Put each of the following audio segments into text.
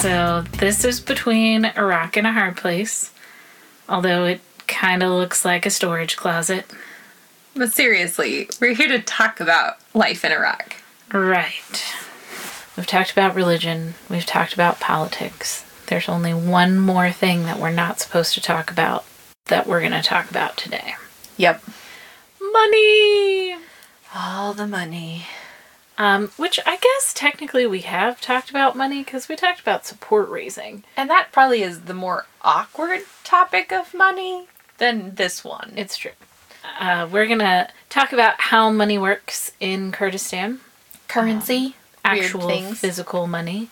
So this is between a rock and a hard place, although it kind of looks like a storage closet. But seriously, we're here to talk about life in Iraq. Right. We've talked about religion. We've talked about politics. There's only one more thing that we're not supposed to talk about that we're going to talk about today. Yep. Money! All the money. Which I guess technically we have talked about money because we talked about support raising. And that probably is the more awkward topic of money than this one. It's true. We're going to talk about how money works in Kurdistan. Currency. Actual physical money.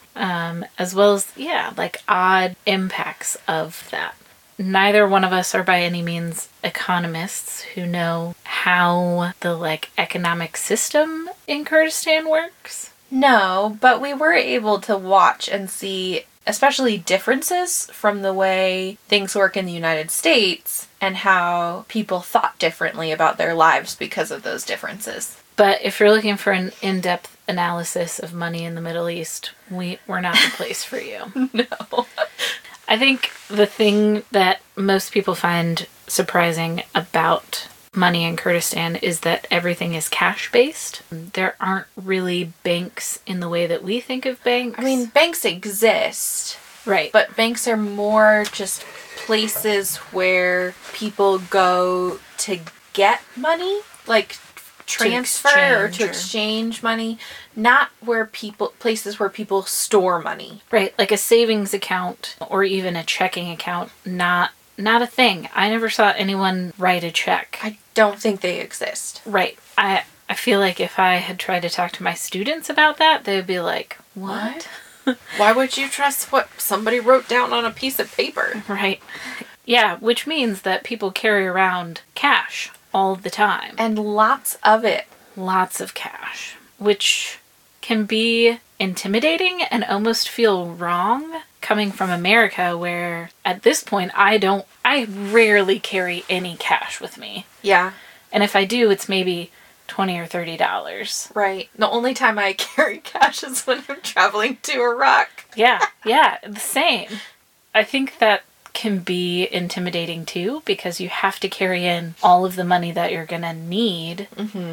As well as, like odd impacts of that. Neither one of us are by any means economists who know how the economic system in Kurdistan works. No, but we were able to watch and see especially differences from the way things work in the United States and how people thought differently about their lives because of those differences. But if you're looking for an in-depth analysis of money in the Middle East, we're not the place for you. No. I think the thing that most people find surprising about money in Kurdistan is that everything is cash-based. There aren't really banks in the way that we think of banks. I mean, banks exist. Right. But banks are more just places where people go to get money, like transfer or to exchange money, not places where people store money. Right, like a savings account or even a checking account, not a thing. I never saw anyone write a check. I don't think they exist. Right. I feel like if I had tried to talk to my students about that, they would be like, what? Why would you trust what somebody wrote down on a piece of paper? Right. Yeah, which means that people carry around cash all the time. And lots of it. Lots of cash. Which can be intimidating and almost feel wrong coming from America, where at this point I rarely carry any cash with me. Yeah. And if I do, it's maybe $20 or $30. Right. The only time I carry cash is when I'm traveling to Iraq. Yeah, the same. I think that can be intimidating too, because you have to carry in all of the money that you're gonna need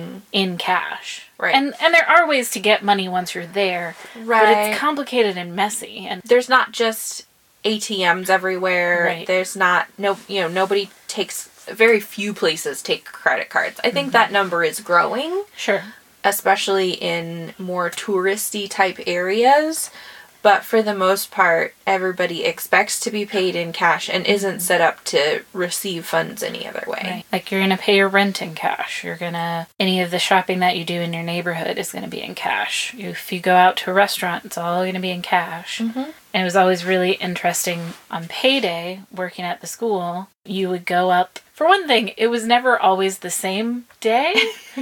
in cash. Right. And there are ways to get money once you're there. Right. But it's complicated and messy. And there's not just ATMs everywhere. Right. There's not nobody takes, very few places take credit cards. I think that number is growing. Sure. Especially in more touristy type areas. But for the most part, everybody expects to be paid in cash and isn't set up to receive funds any other way. Right. Like you're going to pay your rent in cash. Any of the shopping that you do in your neighborhood is going to be in cash. If you go out to a restaurant, it's all going to be in cash. And it was always really interesting on payday, working at the school, you would go up. For one thing, it was never always the same day.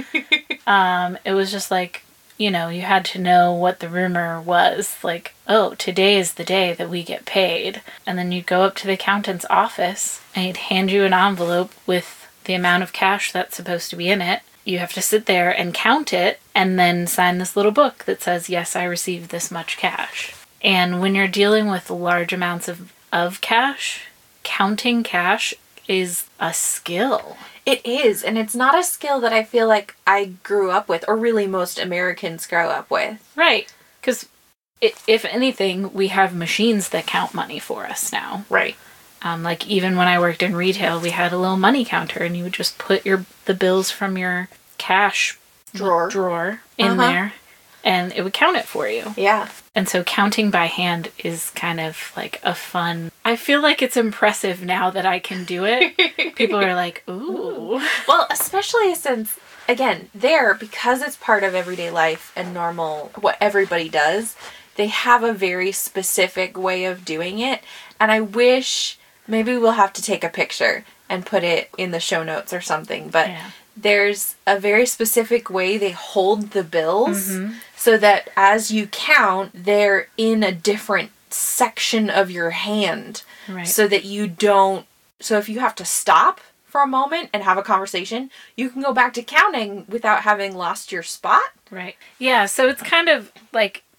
It was just like, you had to know what the rumor was. Like, oh, today is the day that we get paid. And then you'd go up to the accountant's office and he'd hand you an envelope with the amount of cash that's supposed to be in it. You have to sit there and count it and then sign this little book that says, yes, I received this much cash. And when you're dealing with large amounts of cash, counting cash is a skill. It is, and it's not a skill that I feel like I grew up with, or really most Americans grow up with. Right, because if anything, we have machines that count money for us now. Right. Like even when I worked in retail, we had a little money counter, and you would just put the bills from your cash drawer in there, and it would count it for you. Yeah. And so counting by hand is kind of like a fun... I feel like it's impressive now that I can do it. People are like, ooh. Well, especially since, again, because it's part of everyday life and normal, what everybody does, they have a very specific way of doing it. And I wish, maybe we'll have to take a picture and put it in the show notes or something, but... Yeah. There's a very specific way they hold the bills so that as you count, they're in a different section of your hand. Right. So that you don't... So if you have to stop for a moment and have a conversation, you can go back to counting without having lost your spot. Right. Yeah, so it's kind of like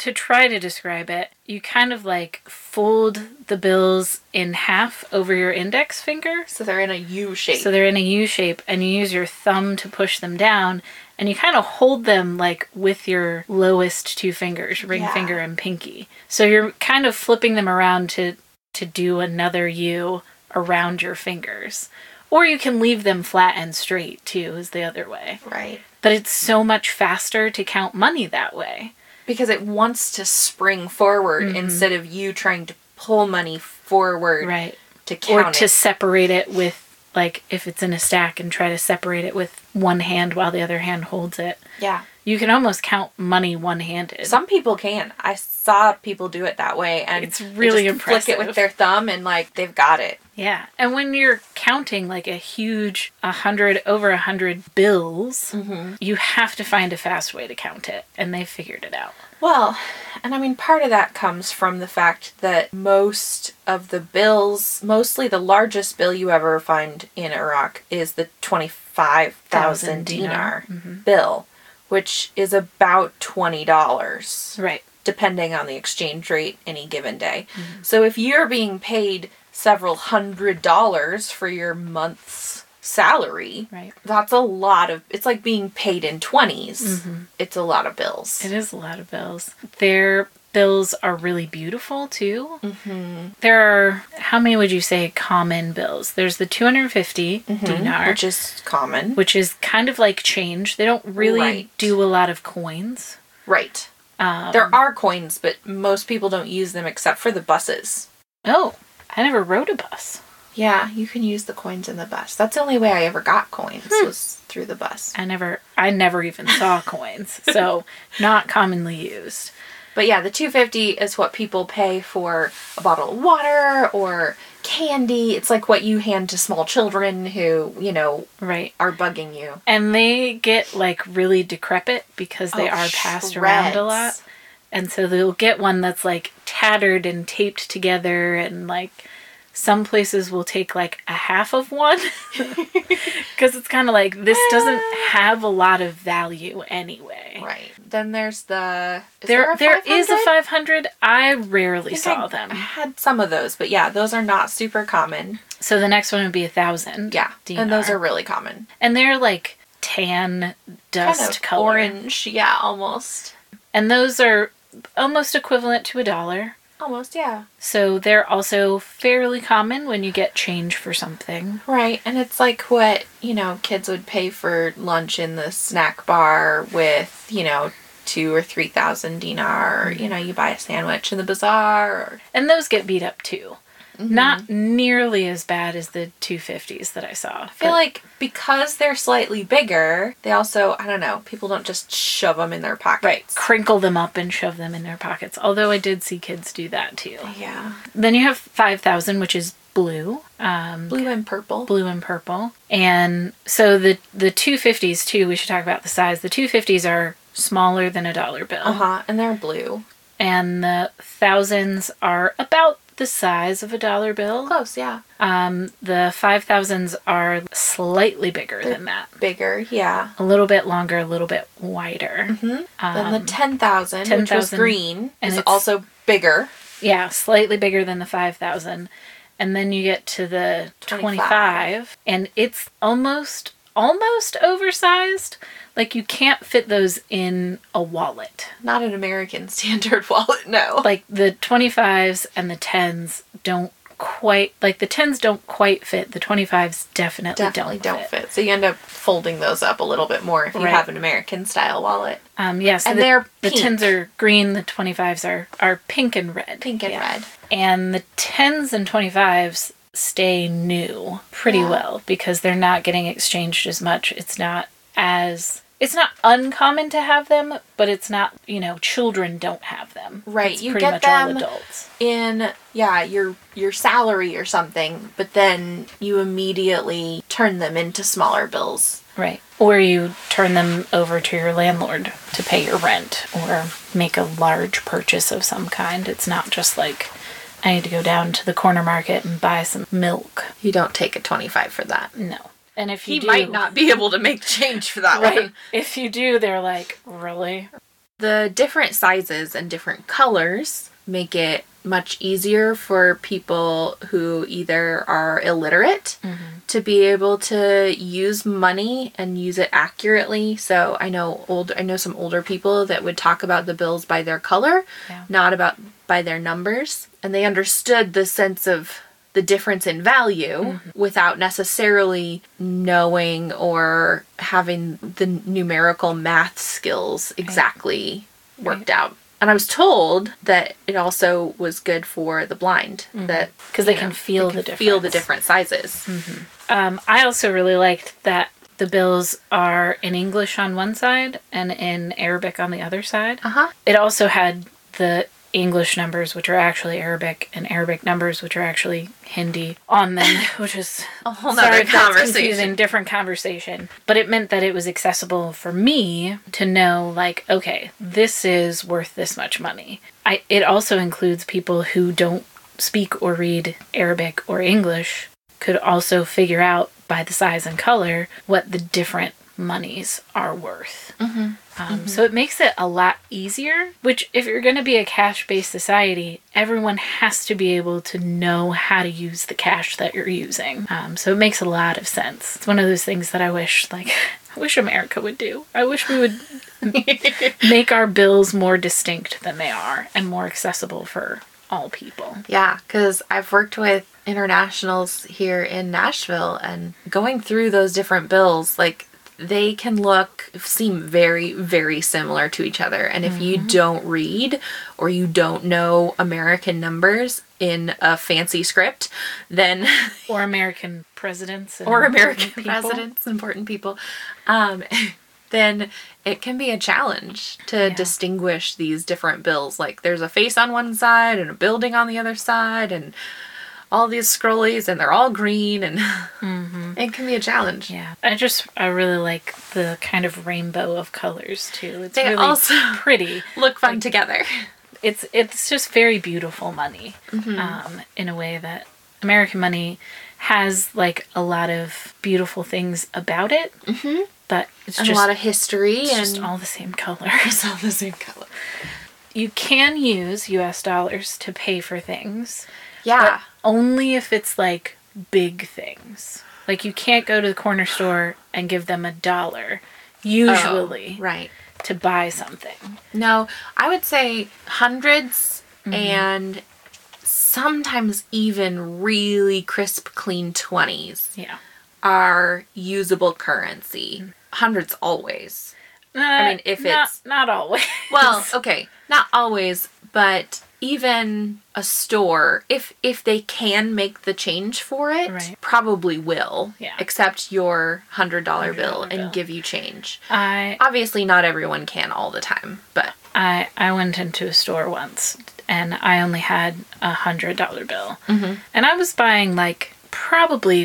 to try to describe it, you kind of like fold the bills in half over your index finger. So they're in a U shape. So they're in a U shape, and you use your thumb to push them down, and you kind of hold them like with your lowest two fingers, ring finger and pinky. So you're kind of flipping them around to do another U around your fingers. Or you can leave them flat and straight, too, is the other way. Right. But it's so much faster to count money that way. Because it wants to spring forward instead of you trying to pull money forward to count it. Or to separate it with, like, if it's in a stack and try to separate it with one hand while the other hand holds it. Yeah. You can almost count money one-handed. Some people can. I saw people do it that way, and it's really impressive. Flick it with their thumb, and like they've got it. Yeah, and when you're counting like a huge over 100 bills, you have to find a fast way to count it, and they figured it out. Well, and I mean, part of that comes from the fact that most of the bills, mostly the largest bill you ever find in Iraq is the 25,000 dinar bill, which is about $20. Right. Depending on the exchange rate any given day. So if you're being paid several $100s for your month's salary, that's a lot of, it's like being paid in 20s. It's a lot of bills. It is a lot of bills. Their bills are really beautiful too. There are, how many would you say common bills? There's the 250 dinar. Which is common. Which is kind of like change. They don't really do a lot of coins. Right. There are coins, but most people don't use them except for the buses. Oh, I never rode a bus. Yeah, you can use the coins in the bus. That's the only way I ever got coins was through the bus. I never even saw coins, so not commonly used. But yeah, the $2.50 is what people pay for a bottle of water or candy. It's like what you hand to small children who, you know, are bugging you. And they get like really decrepit because they are passed around a lot. And so they'll get one that's like tattered and taped together, and like some places will take like a half of one because it's kind of like this doesn't have a lot of value anyway. Right. Then there's the... There is a 500. I rarely saw them. I had some of those, but yeah, those are not super common. So the next one would be 1,000. Yeah, dinar. And those are really common. And they're like tan dust kind of color. Orange, yeah, almost. And those are almost equivalent to $1. Almost, yeah. So they're also fairly common when you get change for something. Right, and it's like what, you know, kids would pay for lunch in the snack bar with, you know, 2,000 or 3,000 dinar, or, you know, you buy a sandwich in the bazaar. And those get beat up too. Not nearly as bad as the 250s that I saw. I feel like because they're slightly bigger, they also, I don't know, people don't just shove them in their pockets. Right. Crinkle them up and shove them in their pockets. Although I did see kids do that too. Yeah. Then you have 5,000, which is blue. Blue and purple. Blue and purple. And so the 250s too, we should talk about the size. The 250s are smaller than a dollar bill. And they're blue. And the thousands are about the size of a dollar bill. Close, yeah. The 5,000s are slightly bigger than that. Bigger, yeah. A little bit longer, a little bit wider. Then the 10,000, which was green, and is also bigger. Yeah, slightly bigger than the 5,000. And then you get to the 25, and it's almost oversized. Like, you can't fit those in a wallet. Not an American standard wallet, no. Like, the 25s and the 10s don't quite... Like, the 10s don't quite fit. The 25s definitely don't fit. So you end up folding those up a little bit more if you have an American-style wallet. Yes. And they're pink. The 10s are green. The 25s are pink and red. Pink and red. And the 10s and 25s stay new pretty well because they're not getting exchanged as much. It's not uncommon to have them, but it's not, you know, children don't have them. Right. It's you pretty get much them all adults. In, your salary or something, but then you immediately turn them into smaller bills. Right. Or you turn them over to your landlord to pay your rent or make a large purchase of some kind. It's not just like, I need to go down to the corner market and buy some milk. You don't take a 25 for that. No. And if you might not be able to make change for that one. If you do, they're like, really? the different sizes and different colors make it much easier for people who either are illiterate to be able to use money and use it accurately. So I know some older people that would talk about the bills by their color, not by their numbers. And they understood the sense of the difference in value without necessarily knowing or having the numerical math skills exactly worked out. And I was told that it also was good for the blind, that because they can feel the difference. Feel the different sizes. I also really liked that the bills are in English on one side and in Arabic on the other side. It also had the English numbers, which are actually Arabic, and Arabic numbers, which are actually Hindi, on them, which is a whole nother conversation. Different conversation. But it meant that it was accessible for me to know, like, okay, this is worth this much money. It also includes people who don't speak or read Arabic or English could also figure out by the size and color what the different monies are worth. So it makes it a lot easier, which if you're going to be a cash-based society, everyone has to be able to know how to use the cash that you're using. So it makes a lot of sense. It's one of those things that I wish America would do. I wish we would make our bills more distinct than they are and more accessible for all people. Yeah, because I've worked with internationals here in Nashville, and going through those different bills, like, they can seem very, very similar to each other. And if you don't read or you don't know American numbers in a fancy script, then... Or American presidents. Important people. Then it can be a challenge to distinguish these different bills. Like, there's a face on one side and a building on the other side and all these scrollies, and they're all green, and it can be a challenge. Yeah. I really like the kind of rainbow of colors, too. It's they really also pretty. Look fun together. It's just very beautiful money, in a way that American money has, like, a lot of beautiful things about it, but it's and just a lot of history, it's and just all the same color. It's all the same color. You can use US dollars to pay for things. Yeah. But only if it's, like, big things. Like, you can't go to the corner store and give them $1, usually, to buy something. No, I would say hundreds and sometimes even really crisp, clean 20s are usable currency. Hundreds always. I mean, if it's... Not always. Well, okay, not always, but... Even a store, if they can make the change for it, probably will accept your $100 bill and give you change. Obviously, not everyone can all the time, but... I went into a store once, and I only had a $100 bill. And I was buying, like, probably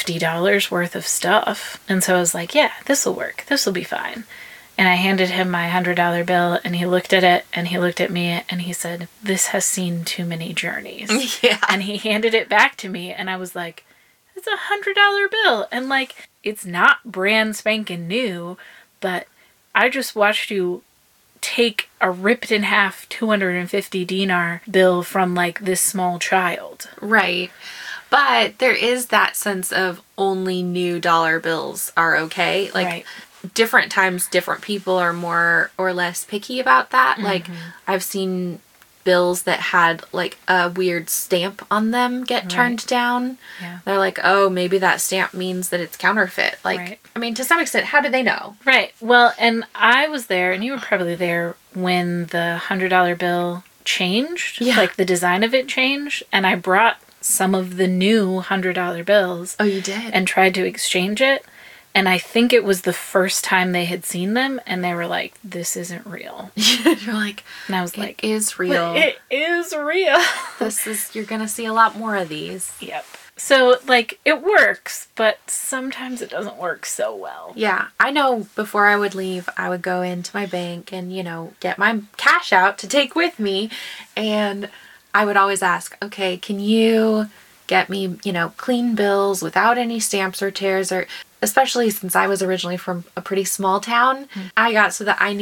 $50 worth of stuff. And so I was like, yeah, this will work. This will be fine. And I handed him my $100 bill, and he looked at it, and he looked at me, and he said, "This has seen too many journeys." And he handed it back to me, and I was like, it's a $100 bill. And, like, it's not brand spanking new, but I just watched you take a ripped in half 250 dinar bill from, like, this small child. Right. But there is that sense of only new dollar bills are okay. Like, different times, different people are more or less picky about that. Like, I've seen bills that had, like, a weird stamp on them get turned down. They're like, oh, maybe that stamp means that it's counterfeit. Like, I mean, to some extent, how do they know? Right. Well, and I was there, and you were probably there when the $100 bill changed. Like, the design of it changed, and I brought some of the new $100 bills. Oh, you did? And tried to exchange it. And I think it was the first time they had seen them, and they were like, this isn't real. You're like, and I was like, it is real. It is real. You're going to see a lot more of these. Yep. So, like, it works, but sometimes it doesn't work so well. Yeah. I know before I would leave, I would go into my bank and, you know, get my cash out to take with me. And I would always ask, okay, can you get me, you know, clean bills without any stamps or tears, or... Especially since I was originally from a pretty small town, I got so that I knew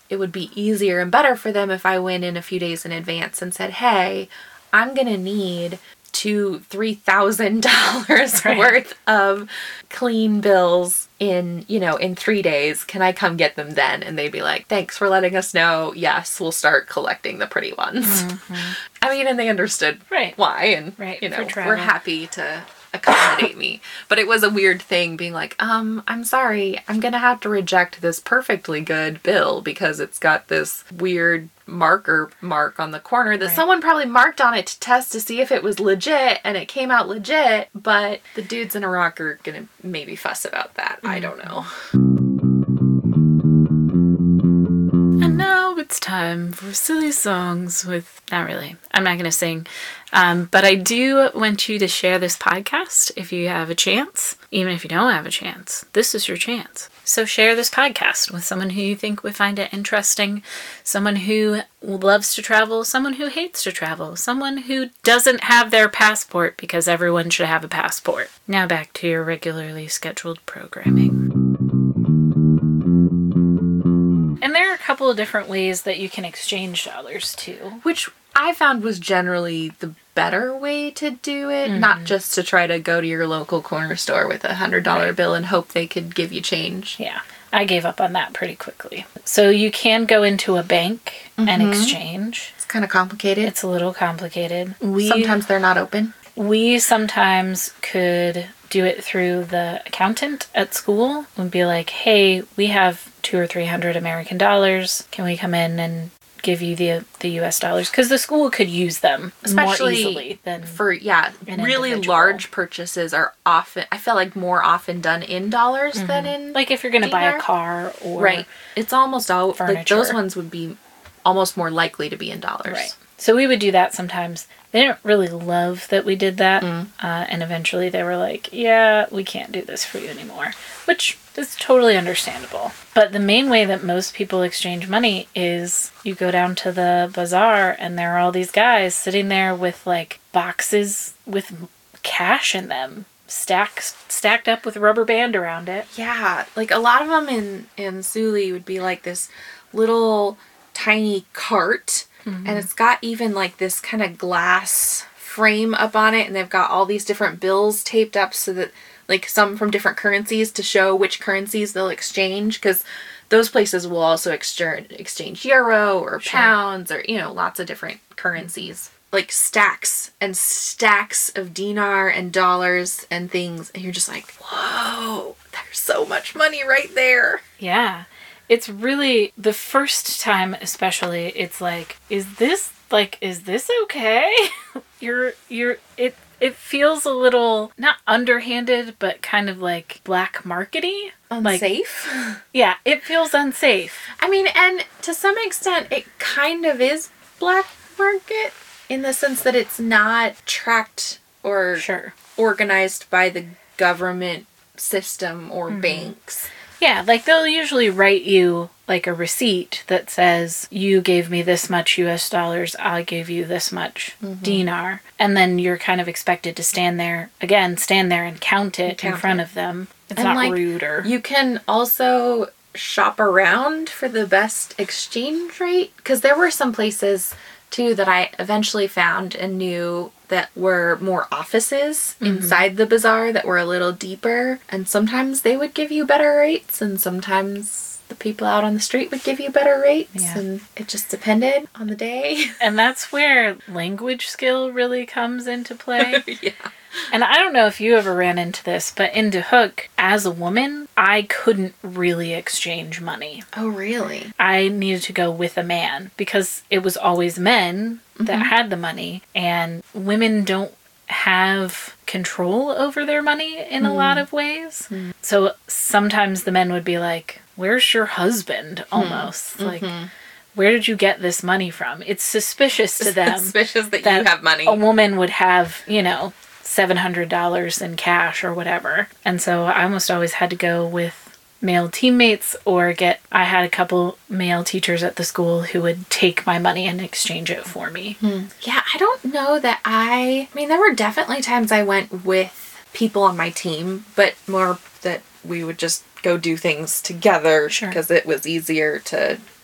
it would be easier and better for them if I went in a few days in advance and said, hey, I'm going to need $2,000-$3,000 worth of clean bills in 3 days. Can I come get them then? And they'd be like, thanks for letting us know. Yes, we'll start collecting the pretty ones. Mm-hmm. I mean, and they understood why. And, we're happy to accommodate me. But it was a weird thing being like, I'm sorry, I'm going to have to reject this perfectly good bill because it's got this weird mark on the corner that someone probably marked on it to test to see if it was legit, and it came out legit, but the dudes in Iraq are going to maybe fuss about that. Mm-hmm. I don't know. And now it's time for silly songs with... Not really. I'm not going to sing. But I do want you to share this podcast if you have a chance. Even if you don't have a chance, this is your chance. So share this podcast with someone who you think would find it interesting, someone who loves to travel, someone who hates to travel, someone who doesn't have their passport, because everyone should have a passport. Now back to your regularly scheduled programming. And there are a couple of different ways that you can exchange dollars too. Which I found was generally the better way to do it, not just to try to go to your local corner store with $100 bill and hope they could give you change. Yeah, I gave up on that pretty quickly. So you can go into a bank and exchange. It's kind of complicated. It's a little complicated. Sometimes they're not open. We sometimes could do it through the accountant at school and be like, hey, we have $200 or $300 American dollars. Can we come in and give you the US dollars? Because the school could use them especially more easily than for really large purchases are often, I feel like, more often done in dollars than in like if you're going to buy a car or it's almost all furniture. Like those ones would be almost more likely to be in dollars. Right. So we would do that sometimes. They didn't really love that we did that. And eventually they were like, yeah, we can't do this for you anymore. Which is totally understandable. But the main way that most people exchange money is you go down to the bazaar and there are all these guys sitting there with like boxes with cash in them. Stacked up with a rubber band around it. Yeah. Like a lot of them in Suli would be like this little tiny cart. And it's got even like this kind of glass frame up on it, and they've got all these different bills taped up so that like some from different currencies to show which currencies they'll exchange, because those places will also exchange euro or pounds or lots of different currencies, like stacks and stacks of dinar and dollars and things, and you're just like, whoa, there's so much money right there. Yeah. It's really, the first time especially, it's like, is this okay? It feels a little, not underhanded, but kind of like black markety. Unsafe? Like, yeah, it feels unsafe. I mean, and to some extent, it kind of is black market in the sense that it's not tracked or organized by the government system or banks. Yeah, like they'll usually write you like a receipt that says, you gave me this much US dollars, I gave you this much dinar. And then you're kind of expected to stand there and count it in front of them. It's not rude or... You can also shop around for the best exchange rate, because there were some places too that I eventually found and knew that were more offices inside the bazaar that were a little deeper, and sometimes they would give you better rates and sometimes the people out on the street would give you better rates, and it just depended on the day. And that's where language skill really comes into play. Yeah. And I don't know if you ever ran into this, but in Duhok, as a woman, I couldn't really exchange money. Oh, really? I needed to go with a man because it was always men that had the money, and women don't have control over their money in a lot of ways. So sometimes the men would be like, where's your husband? Almost. Like, where did you get this money from? It's suspicious to them. Suspicious that you have money. A woman would have, $700 in cash or whatever. And so I almost always had to go with male teammates or I had a couple male teachers at the school who would take my money and exchange it for me. Yeah, I don't know that I mean, there were definitely times I went with people on my team, but more that we would just go do things together because it was easier to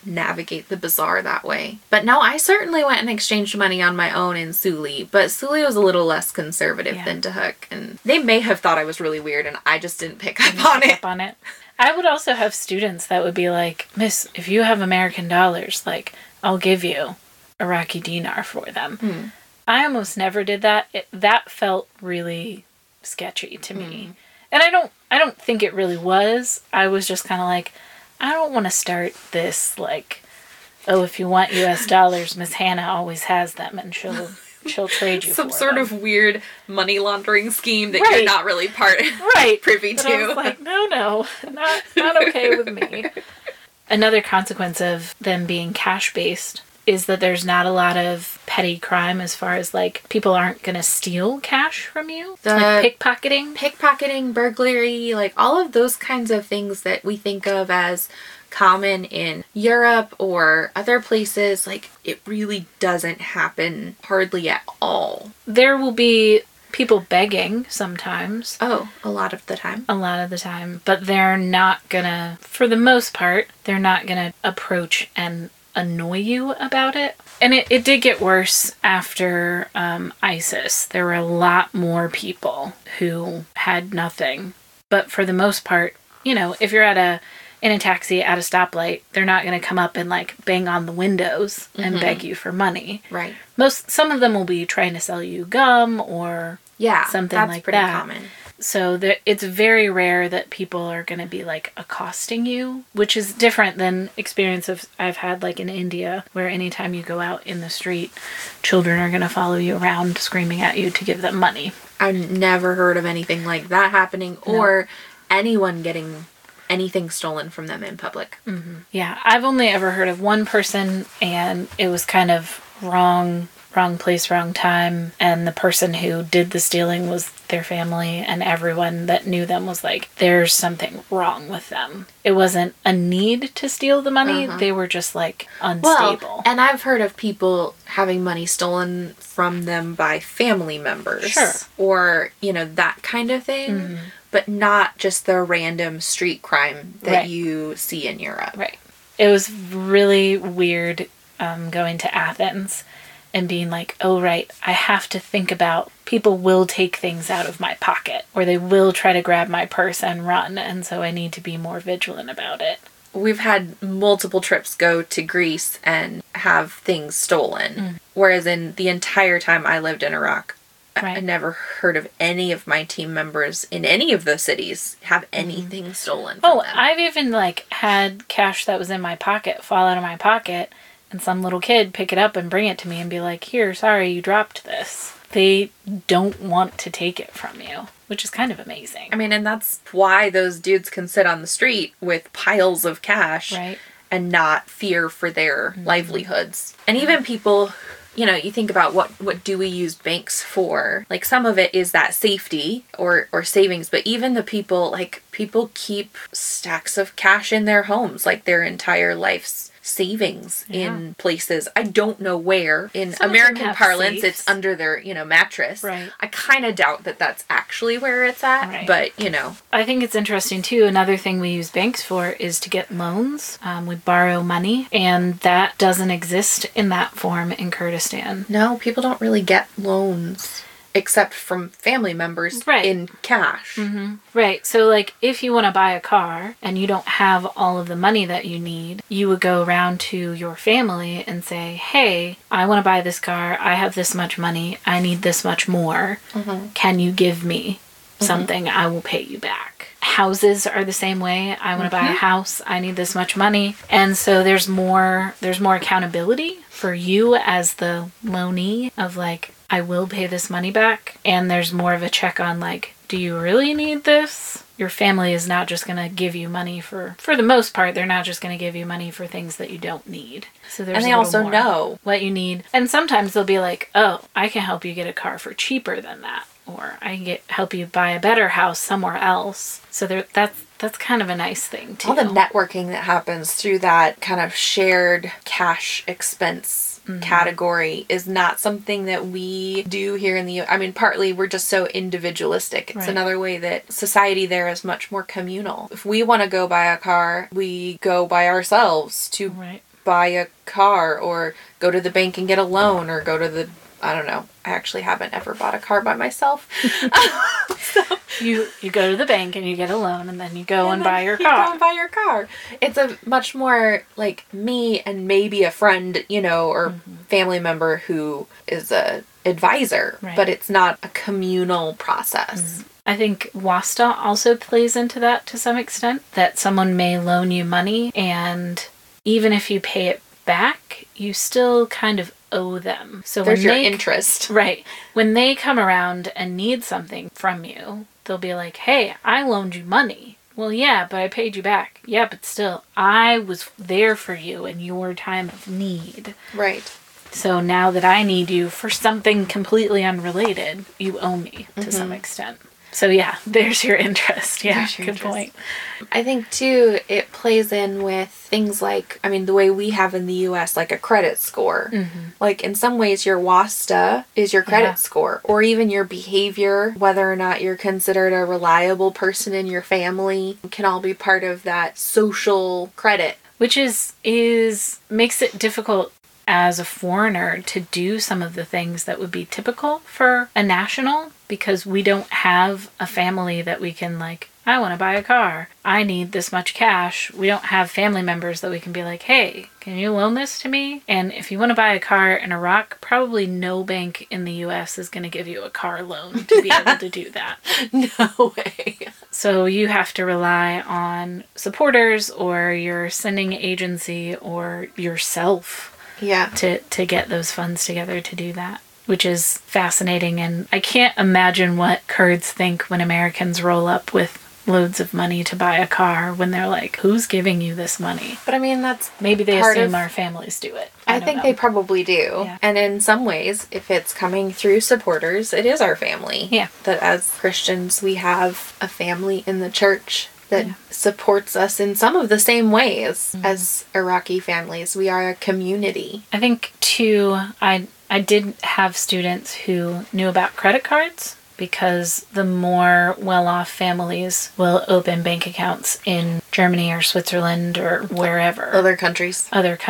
navigate the bazaar that way. But no, I certainly went and exchanged money on my own in Sully, but Sully was a little less conservative than Tehook, and they may have thought I was really weird, and I just didn't pick up on it. I would also have students that would be like, Miss, if you have American dollars, like, I'll give you Iraqi dinar for them. I almost never did that. That felt really sketchy to me. And I don't think it really was. I was just kind of like, I don't want to start this, like, oh, if you want US dollars, Miss Hannah always has them and she'll trade you some for sort them. Of weird money laundering scheme that you're not really privy to. I was like, no, not okay with me. Another consequence of them being cash-based is that there's not a lot of petty crime as far as, like, people aren't going to steal cash from you. Like pickpocketing, burglary, like, all of those kinds of things that we think of as common in Europe or other places, like, it really doesn't happen hardly at all. There will be people begging sometimes. Oh, a lot of the time. But they're not gonna, for the most part, they're not gonna approach and annoy you about it. And it did get worse after ISIS. There were a lot more people who had nothing. But for the most part, you know, if you're in a taxi at a stoplight, they're not going to come up and, like, bang on the windows and beg you for money. Right. Some of them will be trying to sell you gum or something like that. That's pretty common. So it's very rare that people are going to be, like, accosting you, which is different than experience I've had, like, in India, where anytime you go out in the street, children are going to follow you around screaming at you to give them money. I've never heard of anything like that happening or anyone getting anything stolen from them in public. Yeah, I've only ever heard of one person, and it was kind of wrong place, wrong time, and the person who did the stealing was their family, and everyone that knew them was like, there's something wrong with them. It wasn't a need to steal the money, they were just, like, unstable. Well, and I've heard of people having money stolen from them by family members. Sure. Or, you know, that kind of thing. But not just the random street crime that you see in Europe. Right. It was really weird going to Athens and being like, oh, right, I have to think about people will take things out of my pocket or they will try to grab my purse and run. And so I need to be more vigilant about it. We've had multiple trips go to Greece and have things stolen. Whereas in the entire time I lived in Iraq, I never heard of any of my team members in any of the cities have anything stolen from them. I've even, like, had cash that was in my pocket fall out of my pocket and some little kid pick it up and bring it to me and be like, here, sorry, you dropped this. They don't want to take it from you, which is kind of amazing. I mean, and that's why those dudes can sit on the street with piles of cash and not fear for their livelihoods. And even people, you know, you think about what do we use banks for? Like, some of it is that safety or savings, but even the people keep stacks of cash in their homes, like their entire life's savings in places. I don't know where. In some American parlance, safes. It's under their, you know, mattress. Right. I kind of doubt that that's actually where it's at, but, you know. I think it's interesting, too. Another thing we use banks for is to get loans. We borrow money, and that doesn't exist in that form in Kurdistan. No, people don't really get loans. Except from family members in cash. Right. So, like, if you want to buy a car and you don't have all of the money that you need, you would go around to your family and say, hey, I want to buy this car. I have this much money. I need this much more. Can you give me something? I will pay you back. Houses are the same way. I want to buy a house. I need this much money. And so there's more accountability for you as the loanee of, like, I will pay this money back. And there's more of a check on, like, do you really need this? Your family is not just going to give you money for the most part, they're not just going to give you money for things that you don't need. So there's and they also know what you need. And sometimes they'll be like, oh, I can help you get a car for cheaper than that. Or I can help you buy a better house somewhere else. So that's kind of a nice thing, too. All the networking that happens through that kind of shared cash expense category is not something that we do here in the I mean, partly we're just so individualistic. It's another way that society there is much more communal. If we want to go buy a car, we go by ourselves to buy a car or go to the bank and get a loan or go to the, I don't know. I actually haven't ever bought a car by myself. So, you go to the bank and you get a loan and then you go and buy your you car. go and buy your car. It's a much more like me and maybe a friend, you know, or family member who is a advisor, Right. but it's not a communal process. I think WASTA also plays into that to some extent, that someone may loan you money and even if you pay it back, you still kind of owe them. So There's when your they, interest. Right. When they come around and need something from you, they'll be like, hey, I loaned you money. Well, yeah, but I paid you back. Yeah, but still, I was there for you in your time of need. Right. So now that I need you for something completely unrelated, you owe me to some extent. So yeah, there's your interest. Yeah, There's your good interest. point. I think too, it plays in with things like, I mean, the way we have in the US, like a credit score. Like in some ways, your WASTA is your credit score, or even your behavior, whether or not you're considered a reliable person in your family, can all be part of that social credit. Which is makes it difficult as a foreigner to do some of the things that would be typical for a national, because we don't have a family that we can like, I want to buy a car. I need this much cash. We don't have family members that we can be like, hey, can you loan this to me? And if you want to buy a car in Iraq, probably no bank in the US is going to give you a car loan to be able to do that. No way. So you have to rely on supporters or your sending agency or yourself Yeah. to get those funds together to do that, which is fascinating. And I can't imagine what Kurds think when Americans roll up with loads of money to buy a car when they're like, who's giving you this money? But I mean, that's Maybe they part assume of- our families do it. I don't think know. they probably do. Yeah. And in some ways, if it's coming through supporters, it is our family. Yeah. That as Christians, we have a family in the church that supports us in some of the same ways as Iraqi families. We are a community. I think, too, I did have students who knew about credit cards, because the more well-off families will open bank accounts in Germany or Switzerland or wherever. Other countries.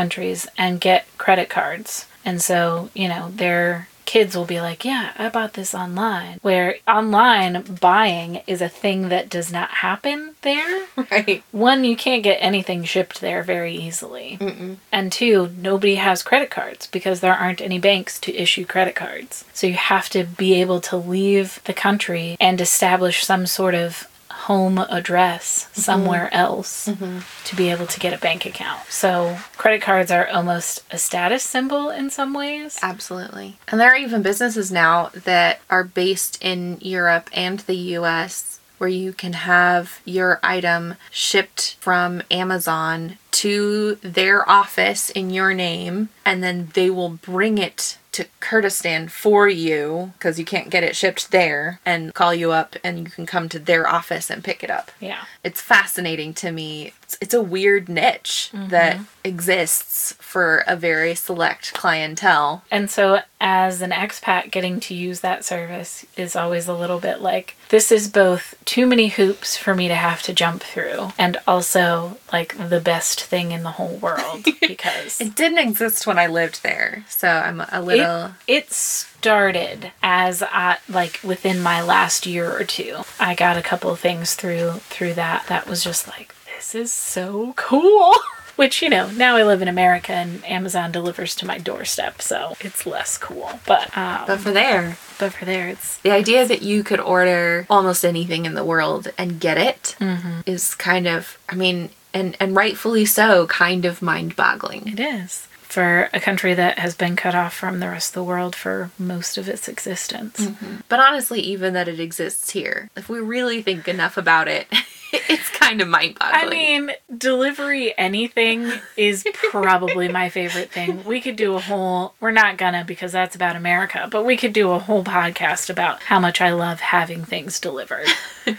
And get credit cards. And so, you know, their kids will be like, yeah, I bought this online. Where online buying is a thing that does not happen there. Right. One, you can't get anything shipped there very easily. And two, nobody has credit cards because there aren't any banks to issue credit cards. So you have to be able to leave the country and establish some sort of home address somewhere else to be able to get a bank account. So credit cards are almost a status symbol in some ways. Absolutely. And there are even businesses now that are based in Europe and the US where you can have your item shipped from Amazon to their office in your name, and then they will bring it to Kurdistan for you because you can't get it shipped there, and call you up and you can come to their office and pick it up. Yeah. It's fascinating to me. It's a weird niche that exists for a very select clientele. And so as an expat, getting to use that service is always a little bit like, this is both too many hoops for me to have to jump through and also like the best thing in the whole world because It didn't exist when I lived there, so I'm a little... it started as like within my last year or two. I got a couple of things through that was just like, this is so cool. Which, you know, now I live in America and Amazon delivers to my doorstep, so it's less cool. But for there, it's... the idea that you could order almost anything in the world and get it is kind of, I mean, and rightfully so, kind of mind-boggling. It is. For a country that has been cut off from the rest of the world for most of its existence. But honestly, even that it exists here, if we really think enough about it, it's kind of mind-boggling. I mean, delivery anything is probably my favorite thing. We could do a whole, we're not gonna because that's about America, but we could do a whole podcast about how much I love having things delivered.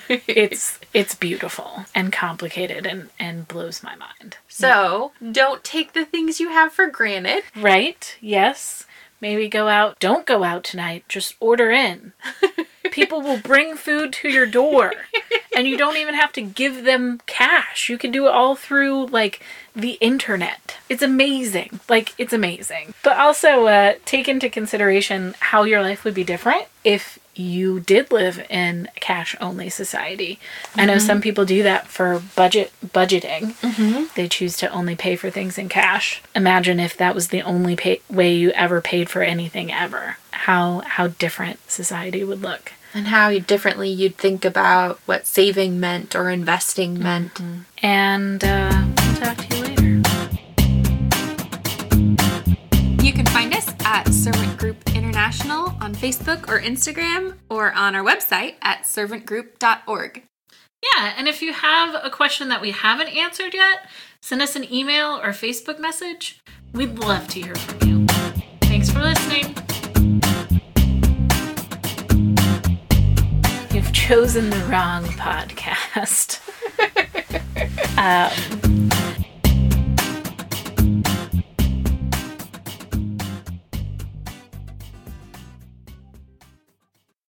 It's beautiful and complicated and blows my mind. So, don't take the things you have for granted. Right? Yes. Maybe don't go out tonight, just order in. People will bring food to your door And you don't even have to give them cash. You can do it all through, like, the internet. It's amazing. Like, it's amazing. But also, take into consideration how your life would be different if you did live in a cash-only society. I know some people do that for budgeting. They choose to only pay for things in cash. Imagine if that was the only way you ever paid for anything ever. How different society would look. And how differently you'd think about what saving meant or investing meant. And we'll talk to you later. You can find us at Servant Group International on Facebook or Instagram, or on our website at servantgroup.org. Yeah, and if you have a question that we haven't answered yet, send us an email or Facebook message. We'd love to hear from you. Thanks for listening. You've chosen the wrong podcast.